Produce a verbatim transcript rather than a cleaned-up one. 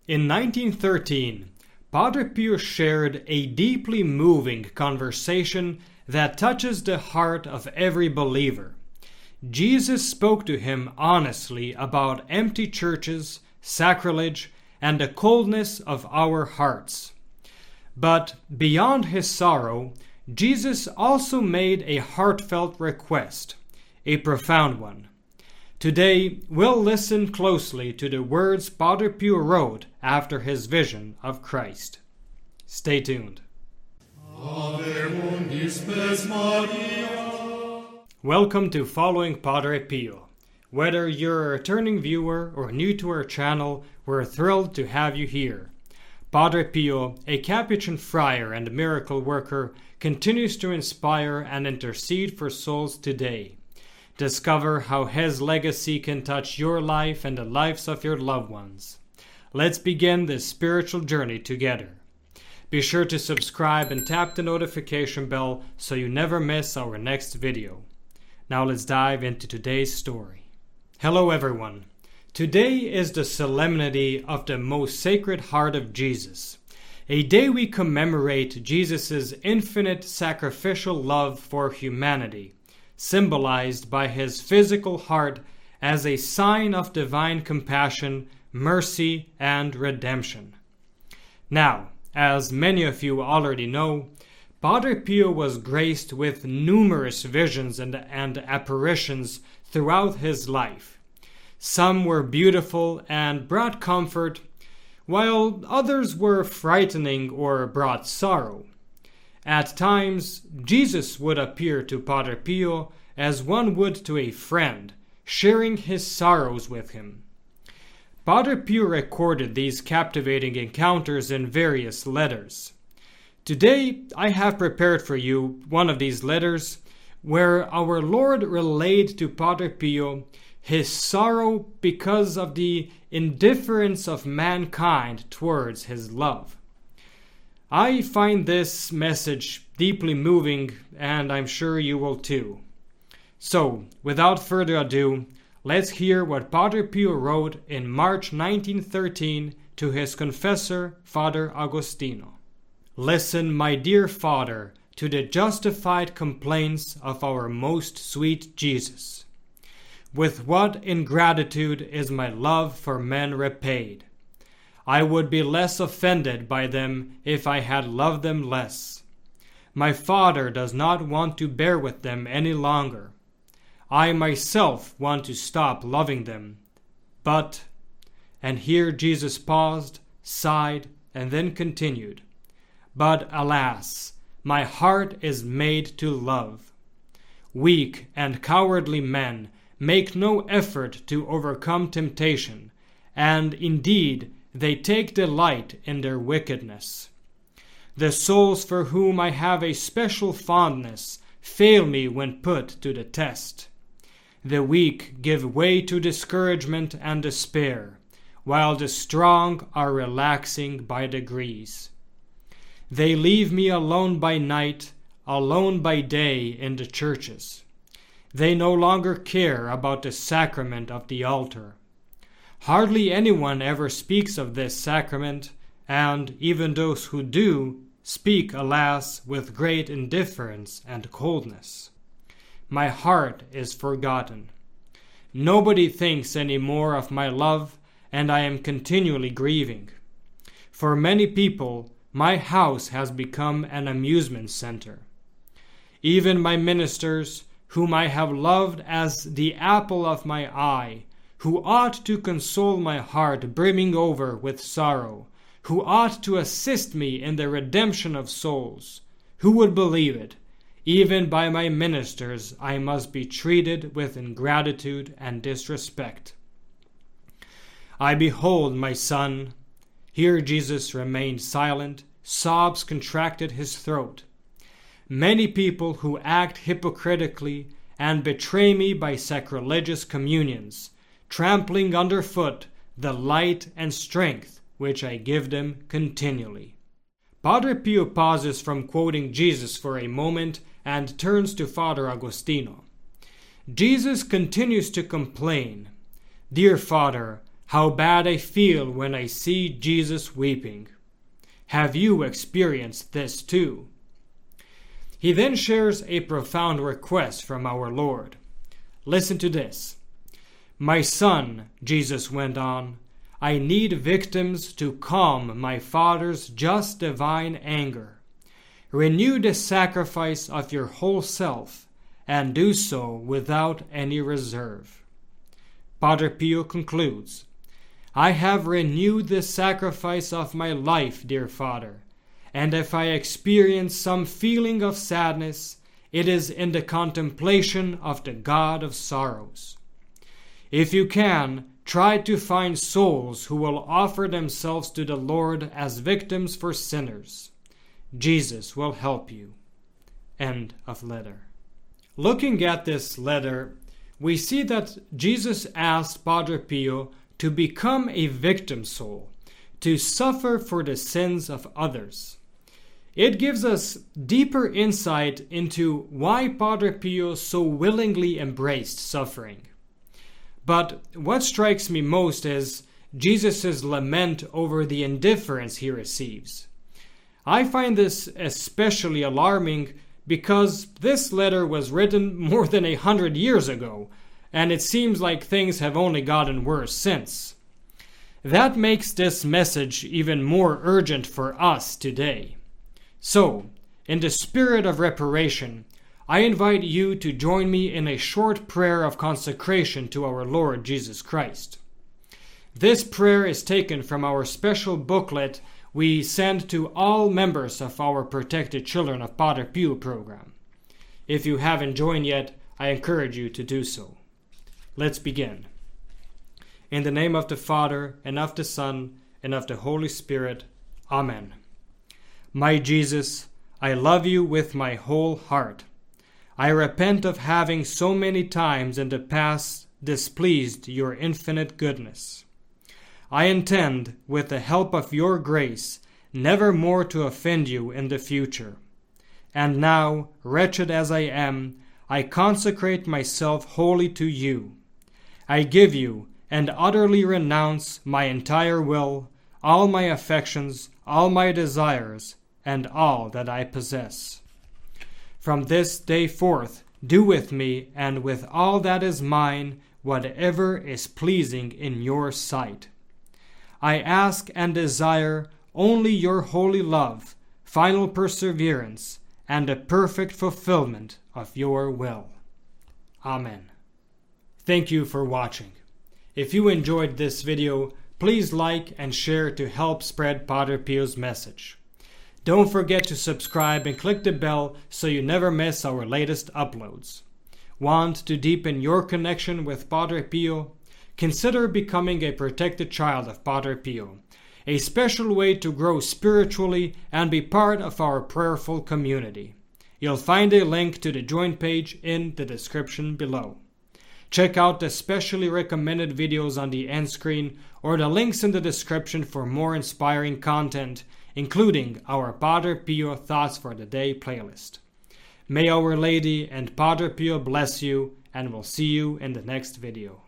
In nineteen thirteen, Padre Pio shared a deeply moving conversation that touches the heart of every believer. Jesus spoke to him honestly about empty churches, sacrilege, and the coldness of our hearts. But beyond his sorrow, Jesus also made a heartfelt request, a profound one. Today, we'll listen closely to the words Padre Pio wrote after his vision of Christ. Stay tuned. Ave spes Maria. Welcome to Following Padre Pio. Whether you're a returning viewer or new to our channel, we're thrilled to have you here. Padre Pio, a Capuchin friar and miracle worker, continues to inspire and intercede for souls today. Discover how his legacy can touch your life and the lives of your loved ones. Let's begin this spiritual journey together. Be sure to subscribe and tap the notification bell so you never miss our next video. Now let's dive into today's story. Hello everyone. Today is the solemnity of the most sacred heart of Jesus, a day we commemorate Jesus' infinite sacrificial love for humanity, symbolized by his physical heart as a sign of divine compassion, mercy, and redemption. Now, as many of you already know, Padre Pio was graced with numerous visions and, and apparitions throughout his life. Some were beautiful and brought comfort, while others were frightening or brought sorrow. At times, Jesus would appear to Padre Pio as one would to a friend, sharing his sorrows with him. Padre Pio recorded these captivating encounters in various letters. Today, I have prepared for you one of these letters where our Lord relayed to Padre Pio his sorrow because of the indifference of mankind towards his love. I find this message deeply moving, and I'm sure you will too. So, without further ado, let's hear what Padre Pio wrote in March nineteen thirteen to his confessor, Father Agostino. Listen, my dear Father, to the justified complaints of our most sweet Jesus. With what ingratitude is my love for men repaid! I would be less offended by them if I had loved them less. My Father does not want to bear with them any longer. I myself want to stop loving them. But, and here Jesus paused, sighed, and then continued, but alas, my heart is made to love. Weak and cowardly men make no effort to overcome temptation, and indeed, they take delight in their wickedness. The souls for whom I have a special fondness fail me when put to the test. The weak give way to discouragement and despair, while the strong are relaxing by degrees. They leave me alone by night, alone by day in the churches. They no longer care about the sacrament of the altar. Hardly anyone ever speaks of this sacrament, and even those who do speak, alas, with great indifference and coldness. My heart is forgotten. Nobody thinks any more of my love, and I am continually grieving. For many people, my house has become an amusement center. Even my ministers, whom I have loved as the apple of my eye, who ought to console my heart brimming over with sorrow, who ought to assist me in the redemption of souls, who would believe it? Even by my ministers I must be treated with ingratitude and disrespect. I behold my son. Here Jesus remained silent, sobs contracted his throat. Many people who act hypocritically and betray me by sacrilegious communions, trampling underfoot the light and strength which I give them continually. Padre Pio pauses from quoting Jesus for a moment and turns to Father Agostino. Jesus continues to complain, "Dear Father, how bad I feel when I see Jesus weeping. Have you experienced this too? He then shares a profound request from our Lord. Listen to this. My son, Jesus went on, I need victims to calm my Father's just divine anger. Renew the sacrifice of your whole self, and do so without any reserve. Padre Pio concludes, I have renewed the sacrifice of my life, dear Father, and if I experience some feeling of sadness, it is in the contemplation of the God of sorrows. If you can, try to find souls who will offer themselves to the Lord as victims for sinners. Jesus will help you. End of letter. Looking at this letter, we see that Jesus asked Padre Pio to become a victim soul, to suffer for the sins of others. It gives us deeper insight into why Padre Pio so willingly embraced suffering. But what strikes me most is Jesus' lament over the indifference he receives. I find this especially alarming because this letter was written more than a hundred years ago, and it seems like things have only gotten worse since. That makes this message even more urgent for us today. So, in the spirit of reparation, I invite you to join me in a short prayer of consecration to our Lord Jesus Christ. This prayer is taken from our special booklet we send to all members of our Protected Children of Padre Pio program. If you haven't joined yet, I encourage you to do so. Let's begin. In the name of the Father, and of the Son, and of the Holy Spirit. Amen. My Jesus, I love you with my whole heart. I repent of having so many times in the past displeased your infinite goodness. I intend, with the help of your grace, never more to offend you in the future. And now, wretched as I am, I consecrate myself wholly to you. I give you and utterly renounce my entire will, all my affections, all my desires, and all that I possess. From this day forth, do with me and with all that is mine whatever is pleasing in your sight. I ask and desire only your holy love, final perseverance, and the perfect fulfillment of your will. Amen. Thank you for watching. If you enjoyed this video, please like and share to help spread Padre Pio's message. Don't forget to subscribe and click the bell so you never miss our latest uploads. Want to deepen your connection with Padre Pio? Consider becoming a protected child of Padre Pio, a special way to grow spiritually and be part of our prayerful community. You'll find a link to the join page in the description below. Check out the specially recommended videos on the end screen or the links in the description for more inspiring content, including our Padre Pio Thoughts for the Day playlist. May Our Lady and Padre Pio bless you, and we'll see you in the next video.